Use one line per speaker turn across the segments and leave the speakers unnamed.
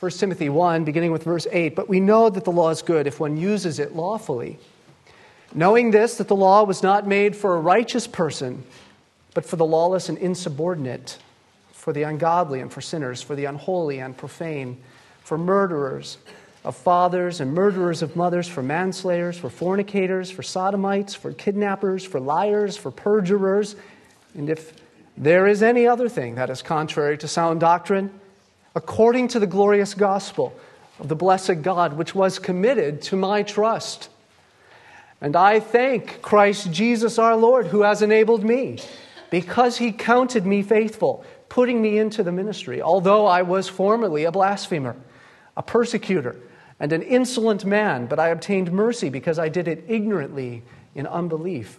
1 Timothy 1, beginning with verse 8, "But we know that the law is good if one uses it lawfully. Knowing this, that the law was not made for a righteous person, but for the lawless and insubordinate, for the ungodly and for sinners, for the unholy and profane, for murderers of fathers and murderers of mothers, for manslayers, for fornicators, for sodomites, for kidnappers, for liars, for perjurers, and if there is any other thing that is contrary to sound doctrine, according to the glorious gospel of the blessed God, which was committed to my trust. And I thank Christ Jesus our Lord, who has enabled me, because he counted me faithful, putting me into the ministry, although I was formerly a blasphemer, a persecutor, and an insolent man, but I obtained mercy because I did it ignorantly in unbelief.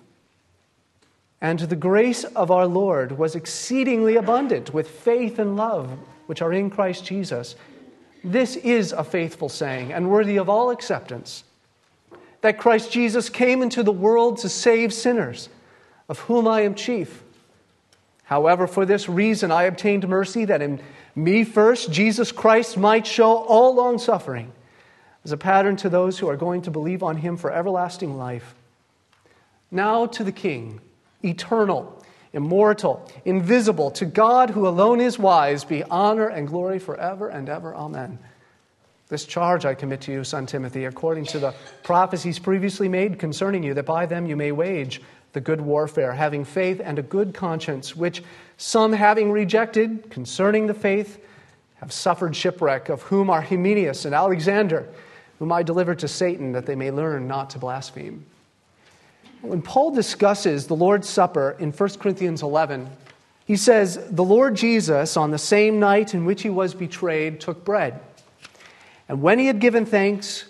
And the grace of our Lord was exceedingly abundant with faith and love, which are in Christ Jesus. This is a faithful saying and worthy of all acceptance, that Christ Jesus came into the world to save sinners, of whom I am chief. However, for this reason I obtained mercy, that in me first Jesus Christ might show all long-suffering as a pattern to those who are going to believe on him for everlasting life. Now to the King, eternal, immortal, invisible, to God who alone is wise, be honor and glory forever and ever. Amen. This charge I commit to you, son Timothy, according to the prophecies previously made concerning you, that by them you may wage the good warfare, having faith and a good conscience, which some having rejected concerning the faith have suffered shipwreck, of whom are Hymenaeus and Alexander, whom I delivered to Satan, that they may learn not to blaspheme. When Paul discusses the Lord's Supper in 1 Corinthians 11, he says, "The Lord Jesus, on the same night in which he was betrayed, took bread. And when he had given thanks,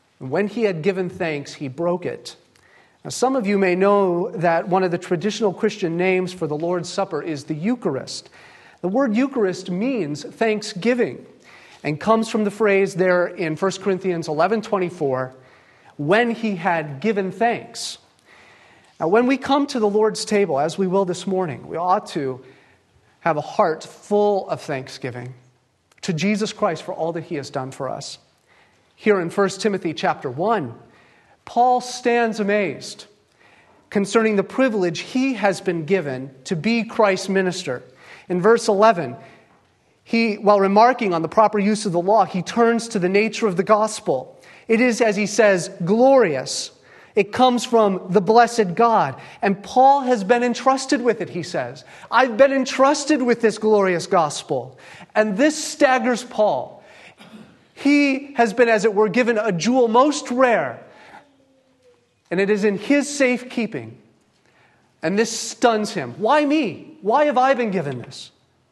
he broke it." Now, some of you may know that one of the traditional Christian names for the Lord's Supper is the Eucharist. The word Eucharist means thanksgiving and comes from the phrase there in 1 Corinthians 11:24, "when he had given thanks." Now, when we come to the Lord's table, as we will this morning, we ought to have a heart full of thanksgiving to Jesus Christ for all that he has done for us. Here in 1 Timothy chapter 1, Paul stands amazed concerning the privilege he has been given to be Christ's minister. In verse 11, while remarking on the proper use of the law, he turns to the nature of the gospel. It is, as he says, glorious. It comes from the blessed God. And Paul has been entrusted with it, he says. I've been entrusted with this glorious gospel. And this staggers Paul. He has been, as it were, given a jewel most rare. And it is in his safekeeping. And this stuns him. Why me? Why have I been given this?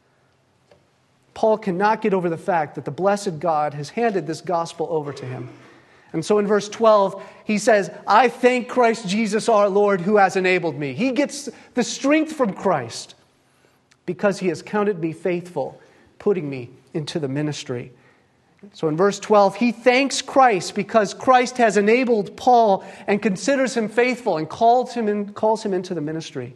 Paul cannot get over the fact that the blessed God has handed this gospel over to him. And so in verse 12, he says, "I thank Christ Jesus our Lord, who has enabled me." He gets the strength from Christ because he has counted me faithful, putting me into the ministry. So in verse 12, he thanks Christ because Christ has enabled Paul and considers him faithful and calls him into the ministry.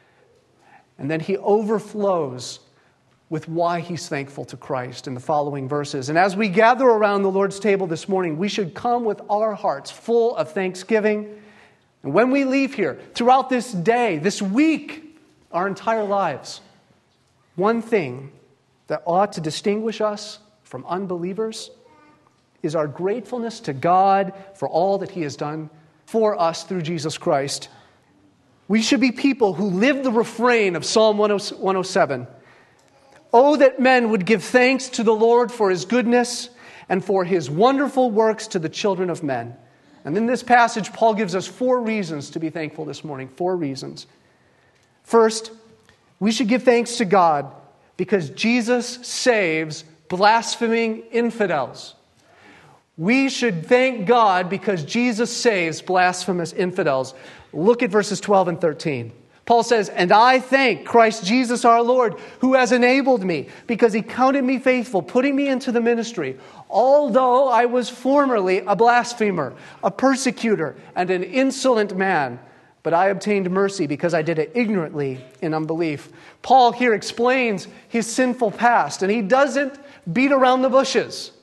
And then he overflows with why he's thankful to Christ in the following verses. And as we gather around the Lord's table this morning, we should come with our hearts full of thanksgiving. And when we leave here, throughout this day, this week, our entire lives, one thing that ought to distinguish us from unbelievers is our gratefulness to God for all that he has done for us through Jesus Christ. We should be people who live the refrain of Psalm 107. "Oh, that men would give thanks to the Lord for his goodness and for his wonderful works to the children of men." And in this passage, Paul gives us 4 reasons to be thankful this morning. 4 reasons. First, we should give thanks to God because Jesus saves blaspheming infidels. We should thank God because Jesus saves blasphemous infidels. Look at verses 12 and 13. Paul says, "And I thank Christ Jesus our Lord, who has enabled me, because he counted me faithful, putting me into the ministry, although I was formerly a blasphemer, a persecutor, and an insolent man. But I obtained mercy because I did it ignorantly in unbelief." Paul here explains his sinful past, and he doesn't beat around the bushes.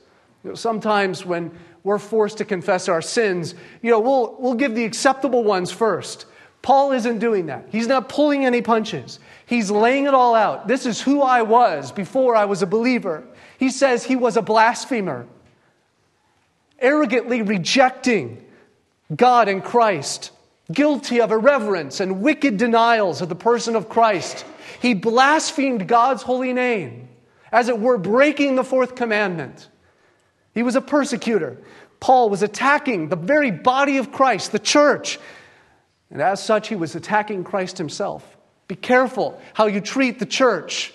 Sometimes when we're forced to confess our sins, we'll give the acceptable ones first. Paul isn't doing that. He's not pulling any punches. He's laying it all out. This is who I was before I was a believer. He says he was a blasphemer, arrogantly rejecting God and Christ, guilty of irreverence and wicked denials of the person of Christ. He blasphemed God's holy name, as it were, breaking the fourth commandment. He was a persecutor. Paul was attacking the very body of Christ, the church. And as such, he was attacking Christ himself. Be careful how you treat the church.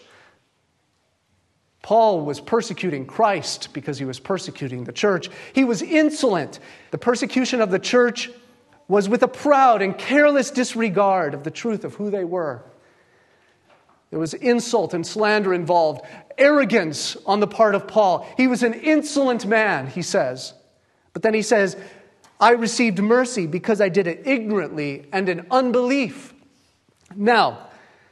Paul was persecuting Christ because he was persecuting the church. He was insolent. The persecution of the church was with a proud and careless disregard of the truth of who they were. There was insult and slander involved, arrogance on the part of Paul. He was an insolent man, he says. But then he says, I received mercy because I did it ignorantly and in unbelief. Now,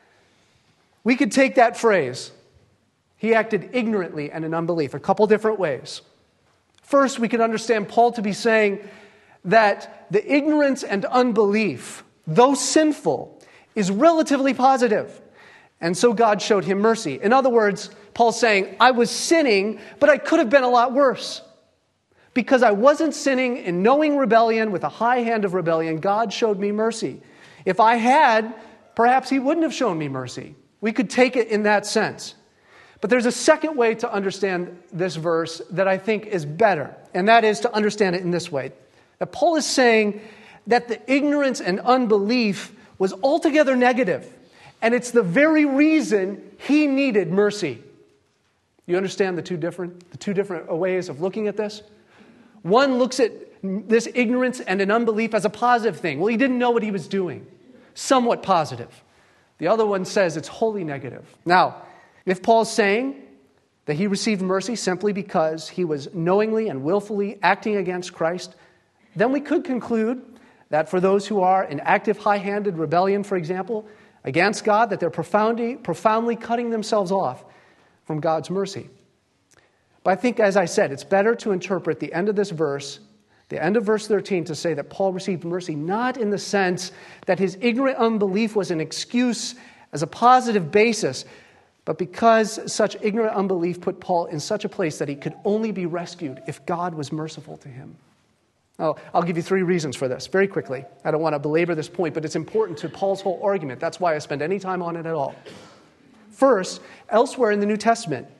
we could take that phrase, he acted ignorantly and in unbelief, a couple different ways. First, we could understand Paul to be saying that the ignorance and unbelief, though sinful, is relatively positive. And so God showed him mercy. In other words, Paul's saying, I was sinning, but I could have been a lot worse. Because I wasn't sinning in knowing rebellion with a high hand of rebellion, God showed me mercy. If I had, perhaps he wouldn't have shown me mercy. We could take it in that sense. But there's a second way to understand this verse that I think is better, and that is to understand it in this way. That Paul is saying that the ignorance and unbelief was altogether negative. And it's the very reason he needed mercy. You understand the two different ways of looking at this? One looks at this ignorance and an unbelief as a positive thing. Well, he didn't know what he was doing. Somewhat positive. The other one says it's wholly negative. Now, if Paul's saying that he received mercy simply because he was knowingly and willfully acting against Christ, then we could conclude that for those who are in active high-handed rebellion, for example, against God, that they're profoundly cutting themselves off from God's mercy. But I think, as I said, it's better to interpret the end of this verse, the end of verse 13, to say that Paul received mercy not in the sense that his ignorant unbelief was an excuse as a positive basis, but because such ignorant unbelief put Paul in such a place that he could only be rescued if God was merciful to him. I'll give you 3 reasons for this very quickly. I don't want to belabor this point, but it's important to Paul's whole argument. That's why I spend any time on it at all. First, elsewhere in the New Testament,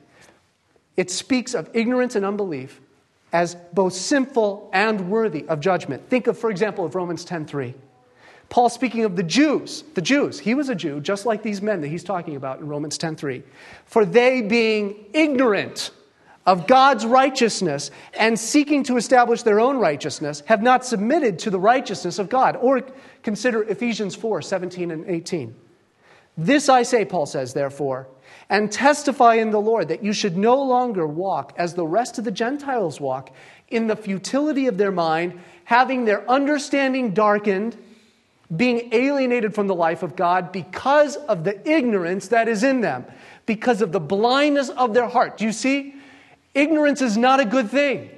it speaks of ignorance and unbelief as both sinful and worthy of judgment. Think of, for example, of Romans 10:3. Paul speaking of the Jews. He was a Jew, just like these men that he's talking about in Romans 10:3. For they being ignorant of God's righteousness and seeking to establish their own righteousness, have not submitted to the righteousness of God. Or consider Ephesians 4:17 and 18. This I say, Paul says, therefore, and testify in the Lord that you should no longer walk as the rest of the Gentiles walk, in the futility of their mind, having their understanding darkened, being alienated from the life of God because of the ignorance that is in them, because of the blindness of their heart. Do you see? Ignorance is not a good thing.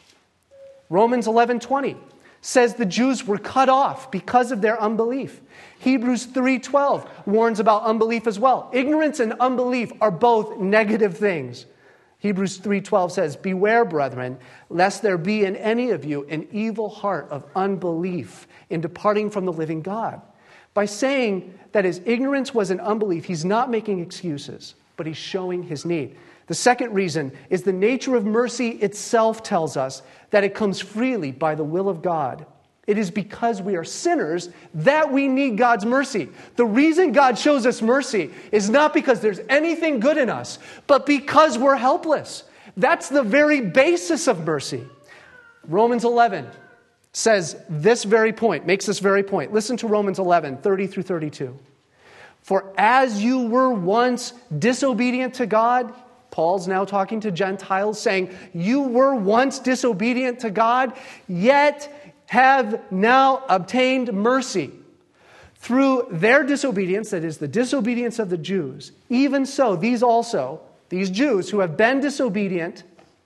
Romans 11:20 says the Jews were cut off because of their unbelief. Hebrews 3:12 warns about unbelief as well. Ignorance and unbelief are both negative things. Hebrews 3:12 says, beware, brethren, lest there be in any of you an evil heart of unbelief in departing from the living God. By saying that his ignorance was an unbelief, he's not making excuses, but he's showing his need. The second reason is the nature of mercy itself tells us that it comes freely by the will of God. It is because we are sinners that we need God's mercy. The reason God shows us mercy is not because there's anything good in us, but because we're helpless. That's the very basis of mercy. Romans 11 says this very point, makes this very point. Listen to Romans 11:30 through 32. For as you were once disobedient to God, Paul's now talking to Gentiles, saying, you were once disobedient to God, yet have now obtained mercy. Through their disobedience, that is the disobedience of the Jews, even so, these Jews who have been disobedient,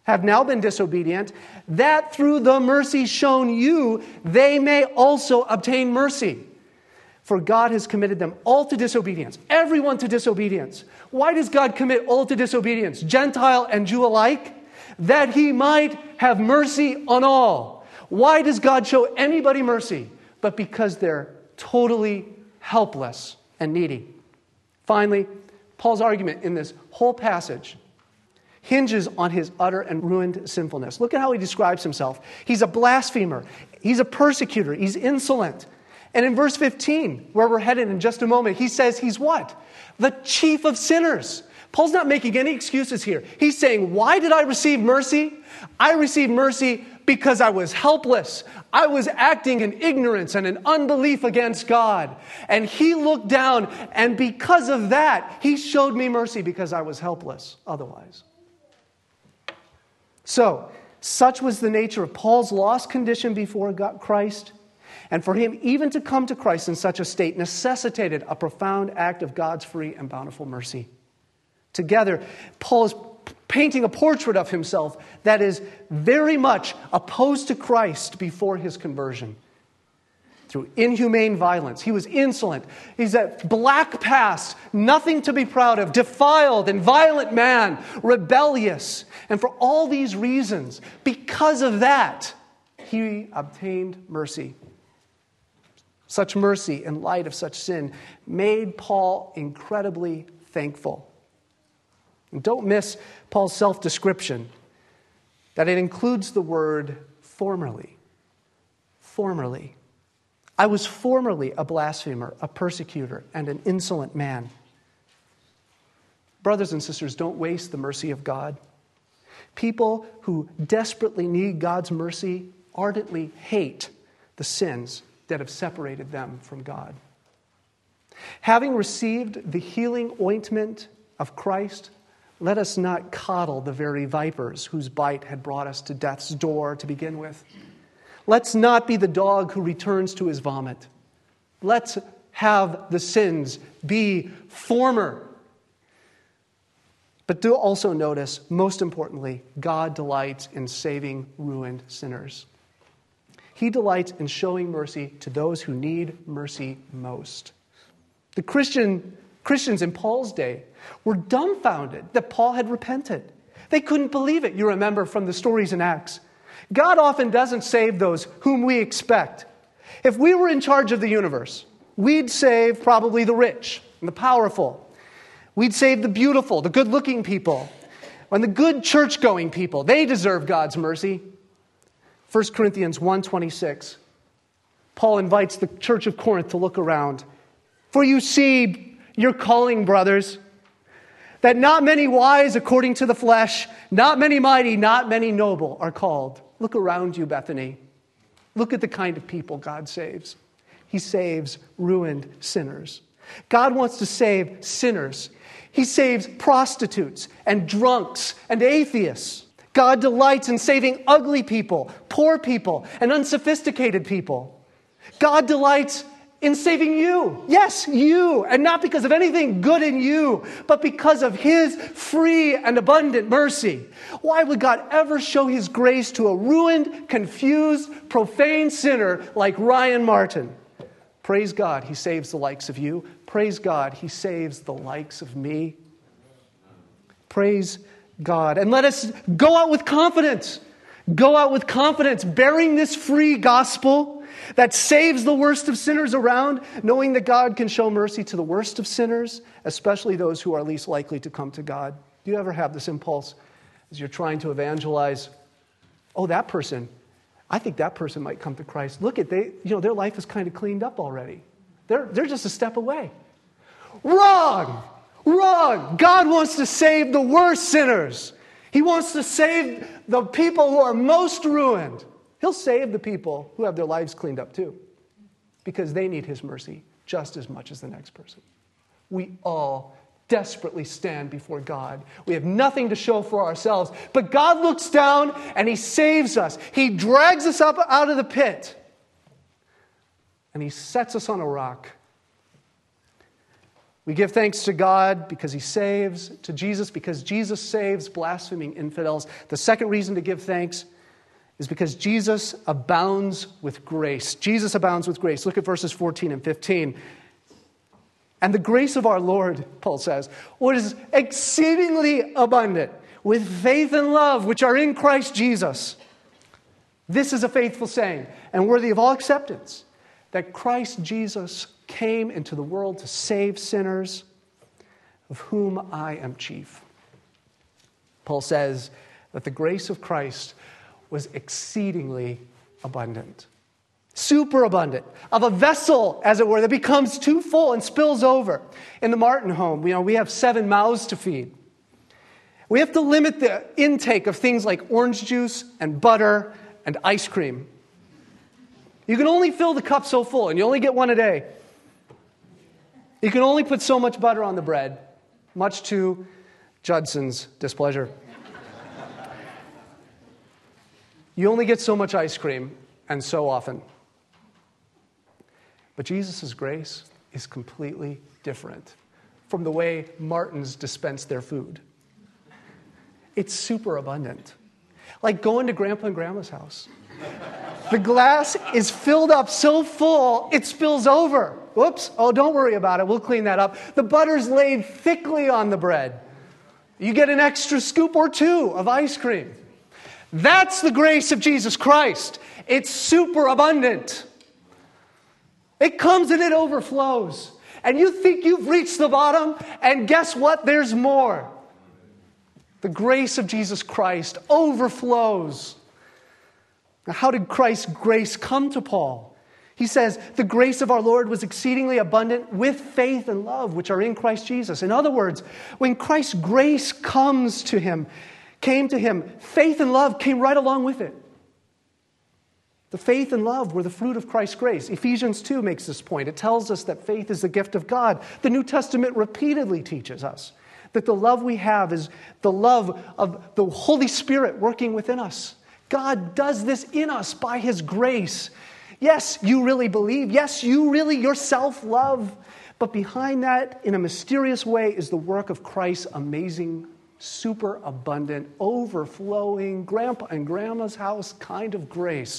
have now been disobedient, that through the mercy shown you, they may also obtain mercy. For God has committed them all to disobedience, everyone to disobedience. Why does God commit all to disobedience, Gentile and Jew alike? That he might have mercy on all. Why does God show anybody mercy? But because they're totally helpless and needy. Finally, Paul's argument in this whole passage hinges on his utter and ruined sinfulness. Look at how he describes himself. He's a blasphemer. He's a persecutor. He's insolent. And in verse 15, where we're headed in just a moment, he says he's what? The chief of sinners. Paul's not making any excuses here. He's saying, why did I receive mercy? I received mercy because I was helpless. I was acting in ignorance and in unbelief against God. And he looked down, and because of that, he showed me mercy because I was helpless otherwise. So, such was the nature of Paul's lost condition before Christ. And for him even to come to Christ in such a state necessitated a profound act of God's free and bountiful mercy. Together, Paul is painting a portrait of himself that is very much opposed to Christ before his conversion. Through inhumane violence, he was insolent. He's a black past, nothing to be proud of, defiled and violent man, rebellious. And for all these reasons, because of that, he obtained mercy. Such mercy in light of such sin made Paul incredibly thankful. And don't miss Paul's self-description, that it includes the word formerly. Formerly. I was formerly a blasphemer, a persecutor, and an insolent man. Brothers and sisters, don't waste the mercy of God. People who desperately need God's mercy ardently hate the sins that have separated them from God. Having received the healing ointment of Christ, let us not coddle the very vipers whose bite had brought us to death's door to begin with. Let's not be the dog who returns to his vomit. Let's have the sins be former. But do also notice, most importantly, God delights in saving ruined sinners. He delights in showing mercy to those who need mercy most. The Christians in Paul's day were dumbfounded that Paul had repented. They couldn't believe it. You remember from the stories in Acts. God often doesn't save those whom we expect. If we were in charge of the universe, we'd save probably the rich and the powerful. We'd save the beautiful, the good-looking people, and the good church-going people. They deserve God's mercy. 1 Corinthians 1:26. Paul invites the church of Corinth to look around. For you see your calling, brothers, that not many wise according to the flesh, not many mighty, not many noble are called. Look around you, Bethany. Look at the kind of people God saves. He saves ruined sinners. God wants to save sinners. He saves prostitutes and drunks and atheists. God delights in saving ugly people, poor people, and unsophisticated people. God delights in saving you. Yes, you. And not because of anything good in you, but because of His free and abundant mercy. Why would God ever show His grace to a ruined, confused, profane sinner like Ryan Martin? Praise God, He saves the likes of you. Praise God, He saves the likes of me. Praise God. And let us go out with confidence. Go out with confidence, bearing this free gospel that saves the worst of sinners around, knowing that God can show mercy to the worst of sinners, especially those who are least likely to come to God. Do you ever have this impulse as you're trying to evangelize? Oh, that person, I think that person might come to Christ. Look at their life is kind of cleaned up already. They're just a step away. Wrong! Wrong! God wants to save the worst sinners. He wants to save the people who are most ruined. He'll save the people who have their lives cleaned up too, because they need His mercy just as much as the next person. We all desperately stand before God. We have nothing to show for ourselves, but God looks down and He saves us. He drags us up out of the pit and He sets us on a rock. We give thanks to God because he saves, to Jesus because Jesus saves blaspheming infidels. The second reason to give thanks is because Jesus abounds with grace. Jesus abounds with grace. Look at verses 14 and 15. And the grace of our Lord, Paul says, was exceedingly abundant with faith and love which are in Christ Jesus. This is a faithful saying and worthy of all acceptance, that Christ Jesus came into the world to save sinners, of whom I am chief. Paul says that the grace of Christ was exceedingly abundant. Super abundant. Of a vessel, as it were, that becomes too full and spills over. In the Martin home, we have 7 mouths to feed. We have to limit the intake of things like orange juice and butter and ice cream. You can only fill the cup so full, and you only get one a day. You can only put so much butter on the bread, much to Judson's displeasure. You only get so much ice cream, and so often. But Jesus' grace is completely different from the way Martins dispense their food. It's super abundant. Like going to Grandpa and Grandma's house. The glass is filled up so full, it spills over. Whoops. Oh, don't worry about it. We'll clean that up. The butter's laid thickly on the bread. You get an extra scoop or 2 of ice cream. That's the grace of Jesus Christ. It's super abundant. It comes and it overflows. And you think you've reached the bottom, and guess what? There's more. The grace of Jesus Christ overflows. Now, how did Christ's grace come to Paul? He says, the grace of our Lord was exceedingly abundant with faith and love, which are in Christ Jesus. In other words, when Christ's grace came to him, faith and love came right along with it. The faith and love were the fruit of Christ's grace. Ephesians 2 makes this point. It tells us that faith is the gift of God. The New Testament repeatedly teaches us that the love we have is the love of the Holy Spirit working within us. God does this in us by his grace. Yes, you really believe. Yes, you really yourself love. But behind that, in a mysterious way, is the work of Christ's amazing, super abundant, overflowing, Grandpa and Grandma's house kind of grace.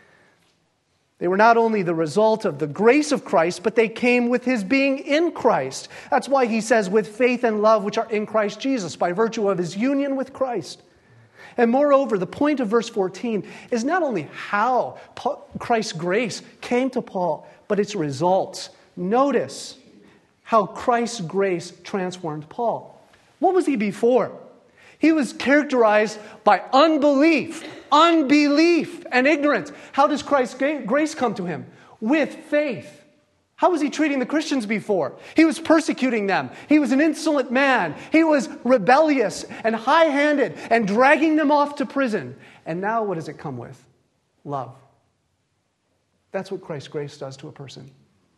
They were not only the result of the grace of Christ, but they came with his being in Christ. That's why he says, with faith and love which are in Christ Jesus, by virtue of his union with Christ. And moreover, the point of verse 14 is not only how Christ's grace came to Paul, but its results. Notice how Christ's grace transformed Paul. What was he before? He was characterized by unbelief, and ignorance. How does Christ's grace come to him? With faith. How was he treating the Christians before? He was persecuting them. He was an insolent man. He was rebellious and high-handed and dragging them off to prison. And now what does it come with? Love. That's what Christ's grace does to a person.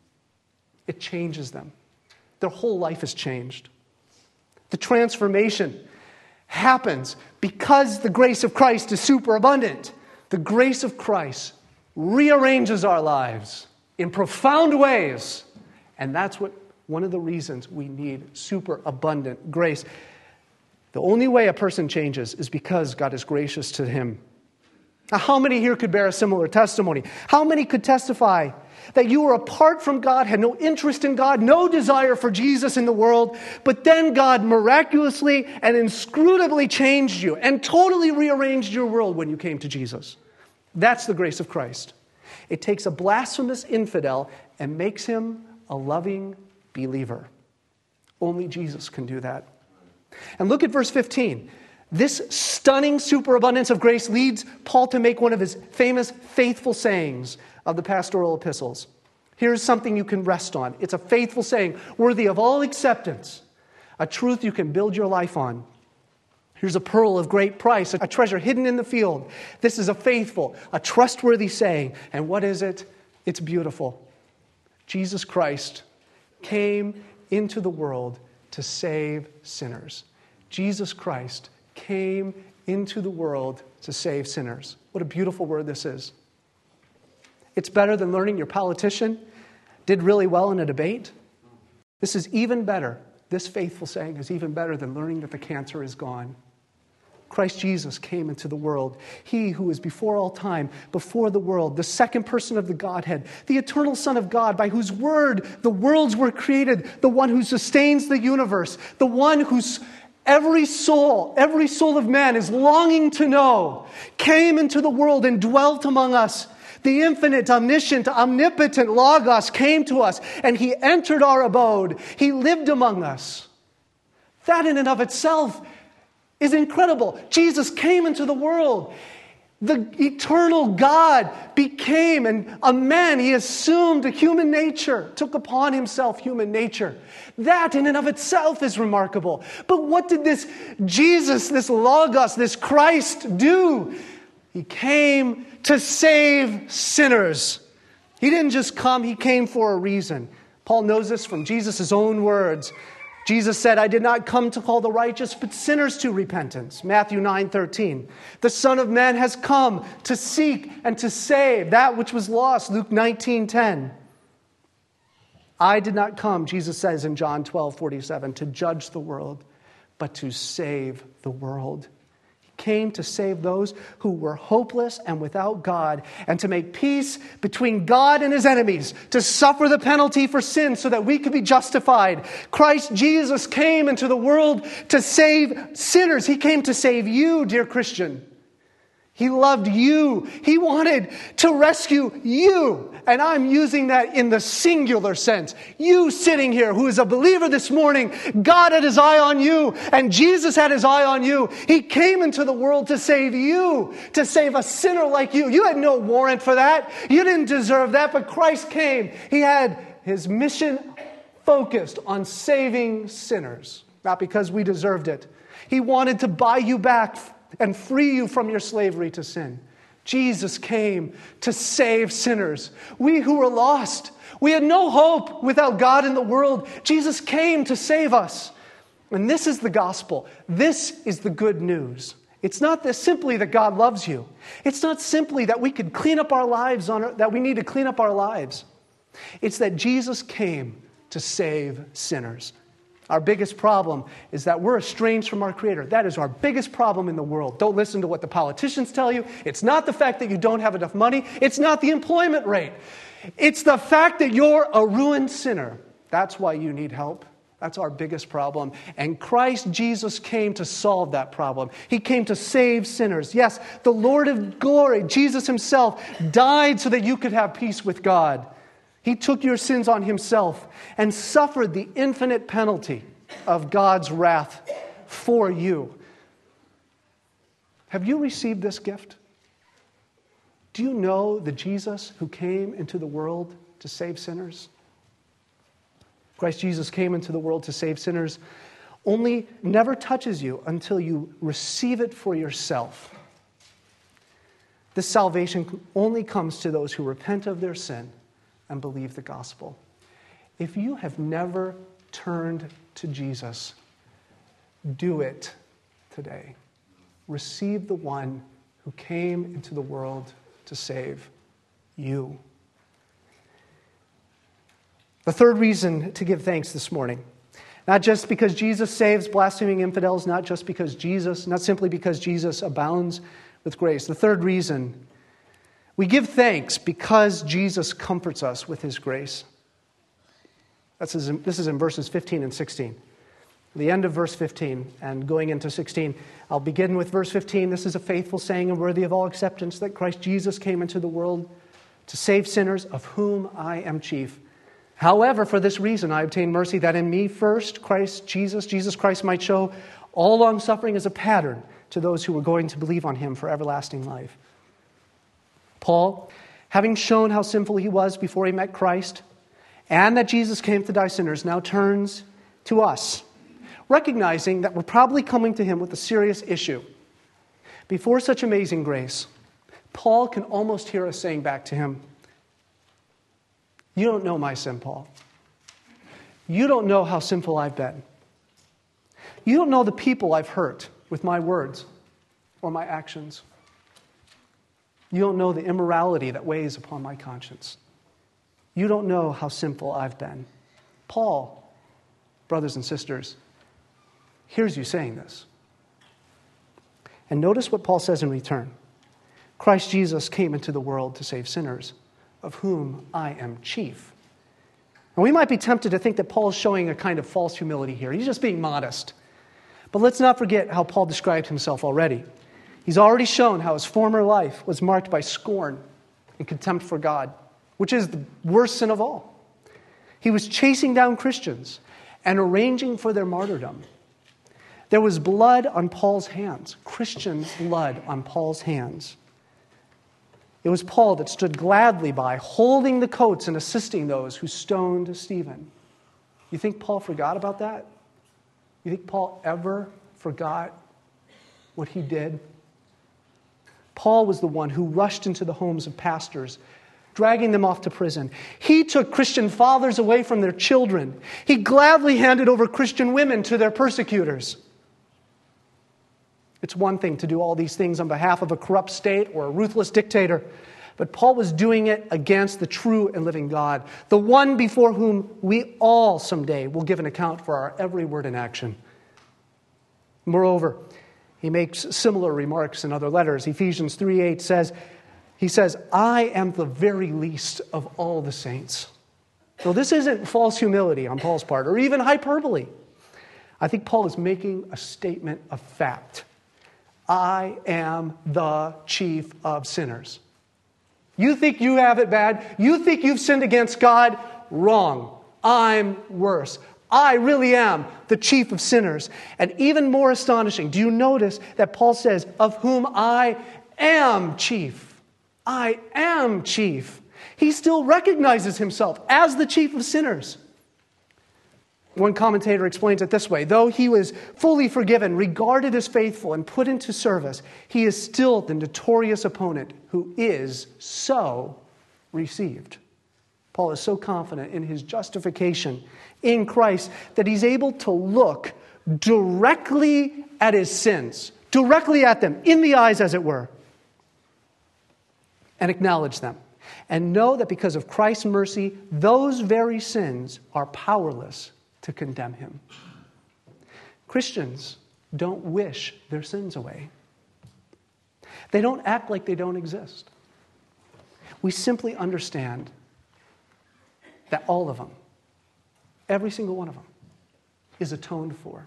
It changes them. Their whole life is changed. The transformation happens because the grace of Christ is superabundant. The grace of Christ rearranges our lives in profound ways. And that's one of the reasons we need superabundant grace. The only way a person changes is because God is gracious to him. Now, how many here could bear a similar testimony? How many could testify that you were apart from God, had no interest in God, no desire for Jesus in the world, but then God miraculously and inscrutably changed you and totally rearranged your world when you came to Jesus? That's the grace of Christ. It takes a blasphemous infidel and makes him a loving believer. Only Jesus can do that. And look at verse 15. This stunning superabundance of grace leads Paul to make one of his famous faithful sayings of the pastoral epistles. Here's something you can rest on. It's a faithful saying, worthy of all acceptance, a truth you can build your life on. Here's a pearl of great price, a treasure hidden in the field. This is a faithful, a trustworthy saying. And what is it? It's beautiful. Jesus Christ came into the world to save sinners. Jesus Christ came into the world to save sinners. What a beautiful word this is. It's better than learning your politician did really well in a debate. This is even better. This faithful saying is even better than learning that the cancer is gone. Christ Jesus came into the world. He who is before all time, before the world, the second person of the Godhead, the eternal Son of God, by whose word the worlds were created, the one who sustains the universe, the one whose every soul of man is longing to know, came into the world and dwelt among us. The infinite, omniscient, omnipotent Logos came to us, and he entered our abode. He lived among us. That in and of itself is incredible. Jesus came into the world. The eternal God became a man. He assumed a human nature, took upon himself human nature. That in and of itself is remarkable. But what did this Jesus, this Logos, this Christ do? He came to save sinners. He didn't just come, he came for a reason. Paul knows this from Jesus' own words. Jesus said, I did not come to call the righteous, but sinners to repentance. Matthew 9:13. The Son of Man has come to seek and to save that which was lost. Luke 19:10. I did not come, Jesus says in John 12:47, to judge the world, but to save the world. Came to save those who were hopeless and without God, and to make peace between God and his enemies, to suffer the penalty for sin so that we could be justified. Christ Jesus came into the world to save sinners. He came to save you, dear Christian. He loved you. He wanted to rescue you. And I'm using that in the singular sense. You sitting here who is a believer this morning, God had his eye on you and Jesus had his eye on you. He came into the world to save you, to save a sinner like you. You had no warrant for that. You didn't deserve that, but Christ came. He had his mission focused on saving sinners, not because we deserved it. He wanted to buy you back and free you from your slavery to sin. Jesus came to save sinners. We who were lost, we had no hope without God in the world. Jesus came to save us. And this is the gospel. This is the good news. It's not simply that God loves you. It's not simply that we could clean up our lives, that we need to clean up our lives. It's that Jesus came to save sinners. Our biggest problem is that we're estranged from our Creator. That is our biggest problem in the world. Don't listen to what the politicians tell you. It's not the fact that you don't have enough money. It's not the employment rate. It's the fact that you're a ruined sinner. That's why you need help. That's our biggest problem. And Christ Jesus came to solve that problem. He came to save sinners. Yes, the Lord of glory, Jesus himself, died so that you could have peace with God. He took your sins on himself and suffered the infinite penalty of God's wrath for you. Have you received this gift? Do you know the Jesus who came into the world to save sinners? Christ Jesus came into the world to save sinners, only never touches you until you receive it for yourself. This salvation only comes to those who repent of their sin and believe the gospel. If you have never turned to Jesus, do it today. Receive the one who came into the world to save you. The third reason to give thanks this morning, not just because Jesus saves blaspheming infidels, not simply because Jesus abounds with grace. The third reason, we give thanks because Jesus comforts us with his grace. This is in verses 15 and 16. The end of verse 15 and going into 16. I'll begin with verse 15. This is a faithful saying and worthy of all acceptance that Christ Jesus came into the world to save sinners, of whom I am chief. However, for this reason I obtained mercy, that in me first Jesus Christ might show all long-suffering as a pattern to those who were going to believe on him for everlasting life. Paul, having shown how sinful he was before he met Christ, and that Jesus came to die sinners, now turns to us, recognizing that we're probably coming to him with a serious issue. Before such amazing grace, Paul can almost hear us saying back to him, you don't know my sin, Paul. You don't know how sinful I've been. You don't know the people I've hurt with my words or my actions. You don't know the immorality that weighs upon my conscience. You don't know how sinful I've been. Paul, Brothers and sisters, here's you saying this. And notice what Paul says in return. Christ Jesus came into the world to save sinners, of whom I am chief. And we might be tempted to think that Paul is showing a kind of false humility here. He's just being modest. But let's not forget how Paul described himself already. He's already shown how his former life was marked by scorn and contempt for God, which is the worst sin of all. He was chasing down Christians and arranging for their martyrdom. There was blood on Paul's hands, Christian blood on Paul's hands. It was Paul that stood gladly by, holding the coats and assisting those who stoned Stephen. You think Paul forgot about that? You think Paul ever forgot what he did? Paul was the one who rushed into the homes of pastors, dragging them off to prison. He took Christian fathers away from their children. He gladly handed over Christian women to their persecutors. It's one thing to do all these things on behalf of a corrupt state or a ruthless dictator, but Paul was doing it against the true and living God, the one before whom we all someday will give an account for our every word and action. Moreover, he makes similar remarks in other letters. Ephesians 3:8 says, he says, I am the very least of all the saints. So this isn't false humility on Paul's part, or even hyperbole. I think Paul is making a statement of fact. I am the chief of sinners. You think you have it bad? You think you've sinned against God? Wrong. I'm worse. I really am the chief of sinners. And even more astonishing, do you notice that Paul says, of whom I am chief? I am chief. He still recognizes himself as the chief of sinners. One commentator explains it this way: though he was fully forgiven, regarded as faithful, and put into service, he is still the notorious opponent who is so received. Paul is so confident in his justification in Christ that he's able to look directly at his sins, directly at them, in the eyes as it were, and acknowledge them. And know that because of Christ's mercy, those very sins are powerless to condemn him. Christians don't wish their sins away. They don't act like they don't exist. We simply understand that all of them, every single one of them, is atoned for.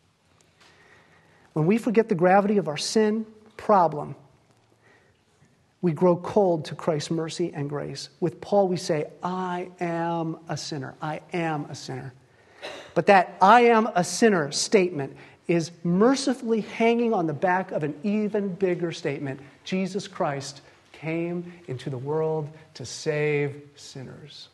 When we forget the gravity of our sin problem, we grow cold to Christ's mercy and grace. With Paul, we say, I am a sinner. I am a sinner. But that I am a sinner statement is mercifully hanging on the back of an even bigger statement. Jesus Christ came into the world to save sinners.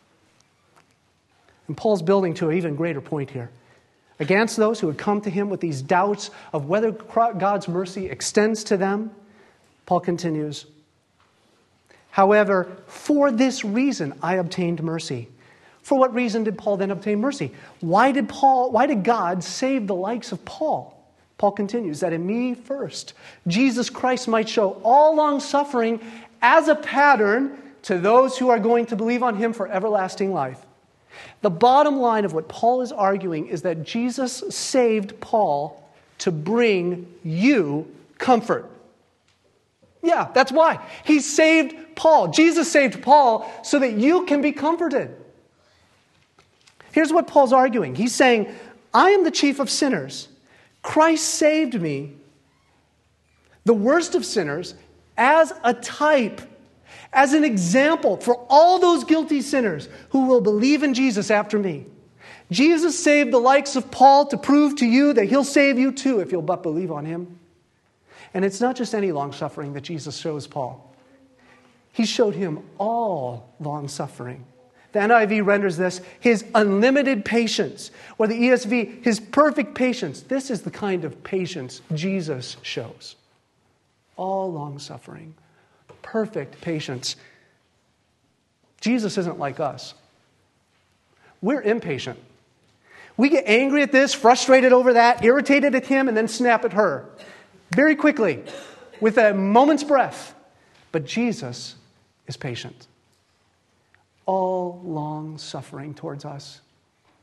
And Paul's building to an even greater point here. Against those who had come to him with these doubts of whether God's mercy extends to them, Paul continues, however, for this reason I obtained mercy. For what reason did Paul then obtain mercy? Why did God save the likes of Paul? Paul continues, that in me first, Jesus Christ might show all long suffering as a pattern to those who are going to believe on him for everlasting life. The bottom line of what Paul is arguing is that Jesus saved Paul to bring you comfort. Yeah, that's why. He saved Paul. Jesus saved Paul so that you can be comforted. Here's what Paul's arguing. He's saying, I am the chief of sinners. Christ saved me, the worst of sinners, as a type, as an example for all those guilty sinners who will believe in Jesus after me. Jesus saved the likes of Paul to prove to you that he'll save you too if you'll but believe on him. And it's not just any long suffering that Jesus shows Paul. He showed him all long suffering. The NIV renders this his unlimited patience, or the ESV, his perfect patience. This is the kind of patience Jesus shows. All long suffering, perfect patience. Jesus isn't like us. We're impatient. We get angry at this, frustrated over that, irritated at him, and then snap at her. Very quickly, with a moment's breath. But Jesus is patient. All long suffering towards us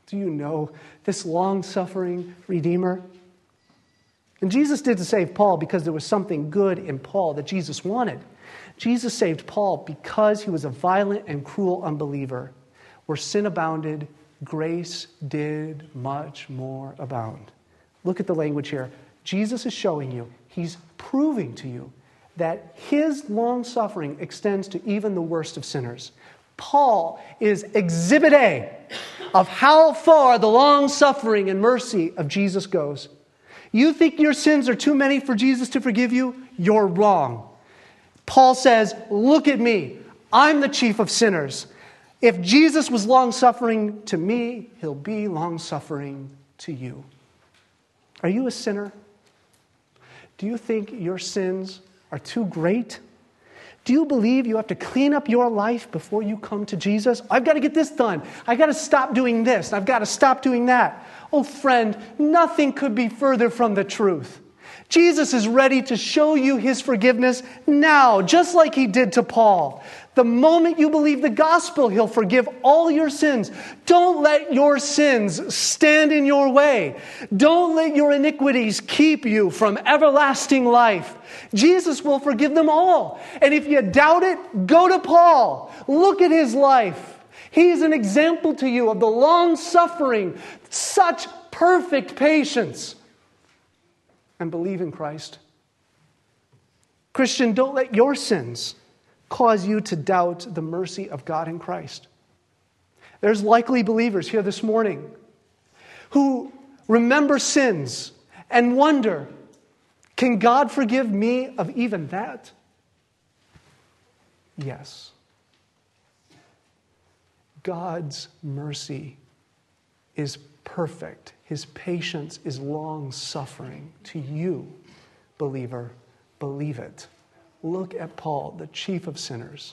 Do you know this long-suffering Redeemer? And Jesus didn't save Paul because there was something good in Paul that Jesus wanted. Jesus saved Paul because he was a violent and cruel unbeliever. Where sin abounded, grace did much more abound. Look at the language here. Jesus is showing you, he's proving to you that his long-suffering extends to even the worst of sinners. Paul is exhibit A of how far the long-suffering and mercy of Jesus goes. You think your sins are too many for Jesus to forgive you? You're wrong. Paul says, look at me. I'm the chief of sinners. If Jesus was long-suffering to me, he'll be long-suffering to you. Are you a sinner? Do you think your sins are too great? Do you believe you have to clean up your life before you come to Jesus? I've got to get this done. I've got to stop doing this. I've got to stop doing that. Oh, friend, nothing could be further from the truth. Jesus is ready to show you his forgiveness now, just like he did to Paul. The moment you believe the gospel, he'll forgive all your sins. Don't let your sins stand in your way. Don't let your iniquities keep you from everlasting life. Jesus will forgive them all. And if you doubt it, go to Paul. Look at his life. He's an example to you of the long suffering, such perfect patience. And believe in Christ. Christian, don't let your sins cause you to doubt the mercy of God in Christ. There's likely believers here this morning who remember sins and wonder, can God forgive me of even that? Yes. God's mercy is perfect. His patience is long-suffering. To you, believer, believe it. Look at Paul, the chief of sinners.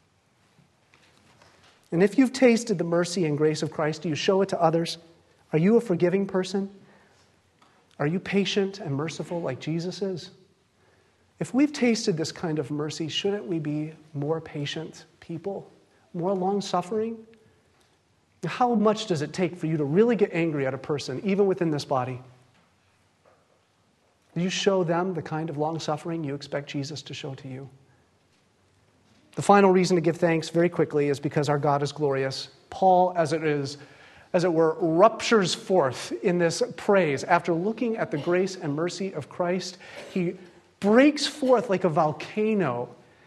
And if you've tasted the mercy and grace of Christ, do you show it to others? Are you a forgiving person? Are you patient and merciful like Jesus is? If we've tasted this kind of mercy, shouldn't we be more patient people? More long-suffering? How much does it take for you to really get angry at a person, even within this body? Do you show them the kind of long-suffering you expect Jesus to show to you? The final reason to give thanks very quickly is because our God is glorious. Paul, as it were, ruptures forth in this praise. After looking at the grace and mercy of Christ, he breaks forth like a volcano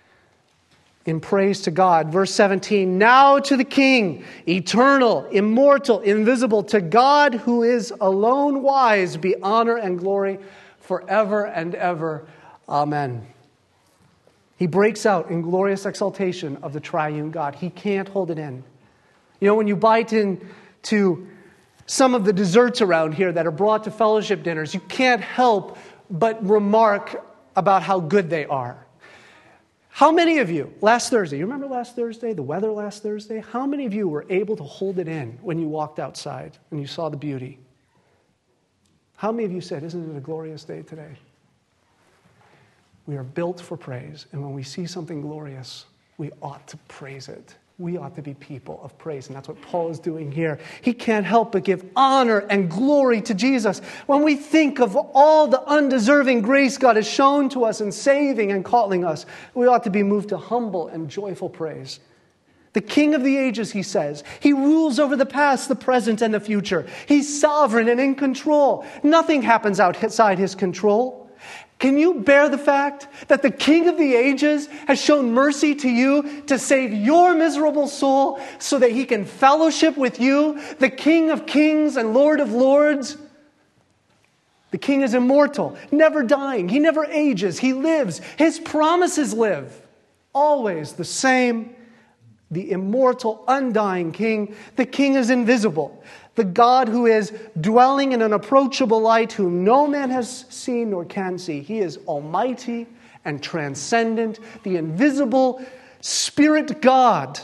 in praise to God. Verse 17, now to the King, eternal, immortal, invisible, to God who is alone wise, be honor and glory forever and ever. Amen. He breaks out in glorious exaltation of the triune God. He can't hold it in. You know, when you bite into some of the desserts around here that are brought to fellowship dinners, you can't help but remark about how good they are. How many of you, last Thursday, you remember last Thursday, the weather last Thursday? How many of you were able to hold it in when you walked outside and you saw the beauty? How many of you said, isn't it a glorious day today? We are built for praise, and when we see something glorious, we ought to praise it. We ought to be people of praise, and that's what Paul is doing here. He can't help but give honor and glory to Jesus. When we think of all the undeserving grace God has shown to us in saving and calling us, we ought to be moved to humble and joyful praise. The King of the ages, he says. He rules over the past, the present, and the future. He's sovereign and in control. Nothing happens outside his control. Can you bear the fact that the King of the ages has shown mercy to you to save your miserable soul so that he can fellowship with you, the King of kings and Lord of lords? The King is immortal, never dying. He never ages. He lives. His promises live. Always the same. The immortal, undying King. The King is invisible. The God who is dwelling in an approachable light, whom no man has seen nor can see. He is almighty and transcendent, the invisible Spirit God,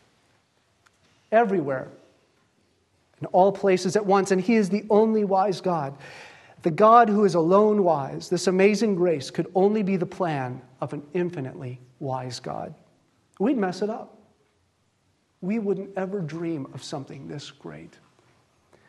everywhere, in all places at once. And he is the only wise God. The God who is alone wise. This amazing grace could only be the plan of an infinitely wise God. We'd mess it up. We wouldn't ever dream of something this great.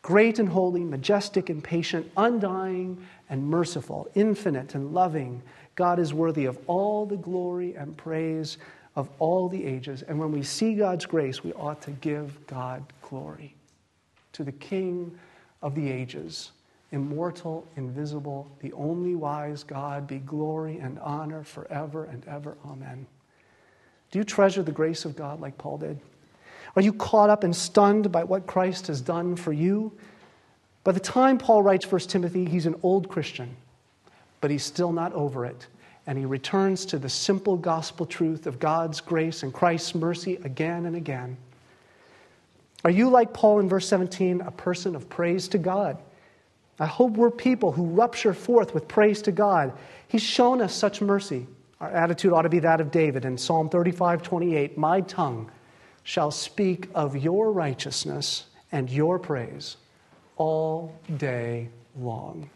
Great and holy, majestic and patient, undying and merciful, infinite and loving, God is worthy of all the glory and praise of all the ages. And when we see God's grace, we ought to give God glory. To the King of the ages, immortal, invisible, the only wise God, be glory and honor forever and ever. Amen. Do you treasure the grace of God like Paul did? Are you caught up and stunned by what Christ has done for you? By the time Paul writes 1 Timothy, he's an old Christian, but he's still not over it. And he returns to the simple gospel truth of God's grace and Christ's mercy again and again. Are you, like Paul in verse 17, a person of praise to God? I hope we're people who rupture forth with praise to God. He's shown us such mercy. Our attitude ought to be that of David in Psalm 35:28. My tongue shall speak of your righteousness and your praise all day long.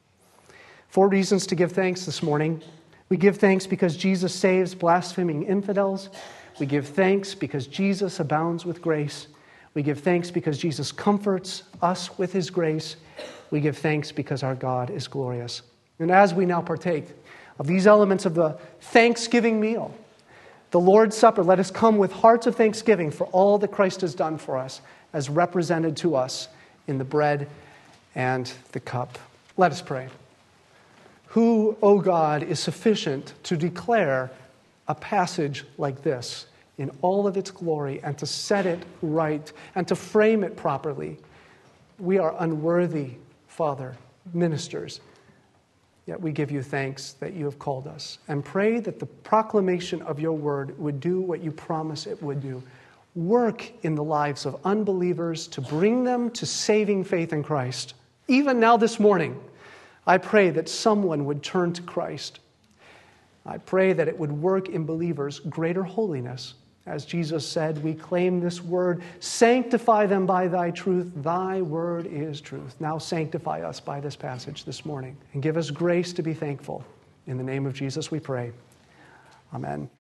4 reasons to give thanks this morning. We give thanks because Jesus saves blaspheming infidels. We give thanks because Jesus abounds with grace. We give thanks because Jesus comforts us with his grace. We give thanks because our God is glorious. And as we now partake of these elements of the Thanksgiving meal, the Lord's Supper, let us come with hearts of thanksgiving for all that Christ has done for us, as represented to us in the bread and the cup. Let us pray. Who, O God, is sufficient to declare a passage like this in all of its glory and to set it right and to frame it properly? We are unworthy, Father, ministers. Yet we give you thanks that you have called us, and pray that the proclamation of your word would do what you promise it would do. Work in the lives of unbelievers to bring them to saving faith in Christ. Even now this morning, I pray that someone would turn to Christ. I pray that it would work in believers greater holiness. As Jesus said, we claim this word, sanctify them by thy truth. Thy word is truth. Now sanctify us by this passage this morning and give us grace to be thankful. In the name of Jesus we pray. Amen.